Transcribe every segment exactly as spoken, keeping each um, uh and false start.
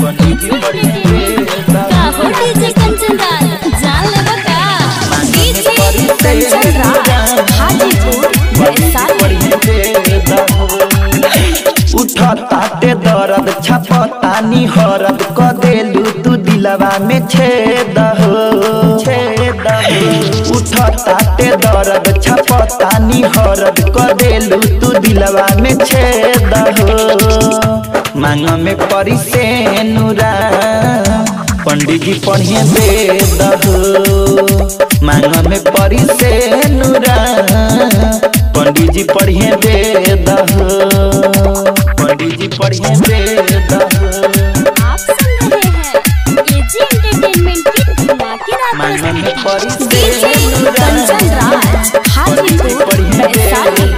उठताटे दर्द छपतानी हरद क देलू तू दिलवा में छेद हो छेद हो उठताटे दर्द छपतानी हरद क देलू तू दिलवा में छेद हो मांग में परी से नुरा पंडित जी पढ़िए वेद हो मांग में परी से नुरा पंडित जी पढ़िए वेद हो पंडित जी पढ़िए वेद हो। आप सुन रहे हैं एजी एंटरटेनमेंट की धमाकेदार मांग में परी से डीजे कंचन राज हाजीपुर वैशाली।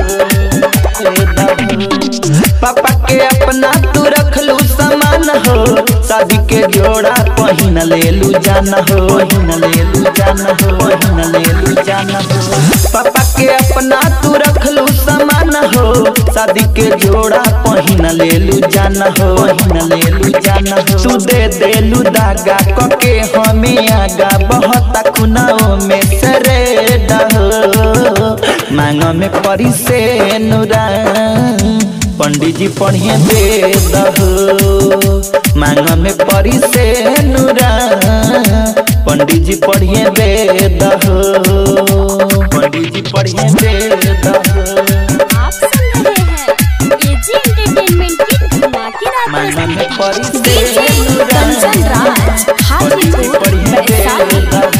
पापा के अपना तू रखलू समान हो शादी के जोड़ा पहिन लेलू जान हो पहिन लेलू जान हो पहिन लेलू जान हो पापा के अपना तू रखलू समान हो शादी के जोड़ा पहिन लेलू जान हो पहिन लेलू जान हो तू दे देलू दागा कके हमें आगा बहुत खुनाओ में सरे डहो मांग में परी से नुरा पंडित जी पढ़िए वेद हो मांग में परी से नुरा पंडित जी पढ़िए वेद हो पंडित जी पढ़िए वेद हो। आप सुन रहे हैं एजी एंटरटेनमेंट की धमाकेदार मांग में परी से डीजे नुरा कंचन राज हाजीपुर वैशाली।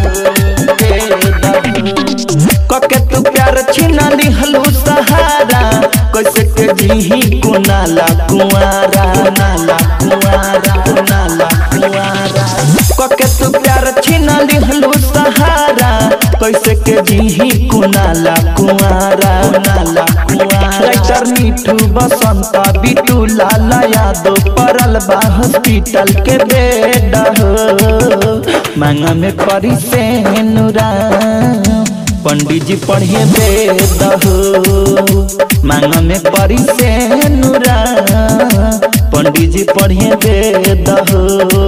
कके तू प्यार छीना लिहलू सहारा कैसे के जीही कुनाला कुआरा नाला कुआरा नाला कुआरा कके तू प्यार छीना लिहलू सहारा कैसे के जीही कुनाला कुआरा नाला कुआरा राइटर मीठू बसंत बिटू लाला यादव परल बा हॉस्पिटल के बेड हो मांग में परी से नुरा पंडित जी पढ़िए वेद हो मांग में परी से नुरा पंडित जी पढ़िए वेद हो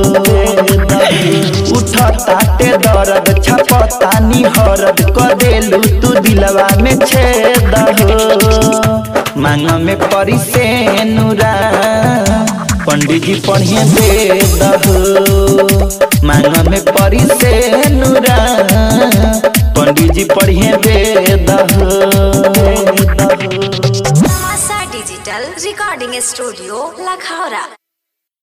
उठताटे दर्द छपतानी हरद क देलू तू दिलवा में छेद हो मांग में परी से नुरा पंडित जी पढ़िए वेद हो मांग में परी से नुरा पंडित जी पढ़िए वेद हो। तमाशा डिजिटल रिकॉर्डिंग स्टूडियो लखौरा।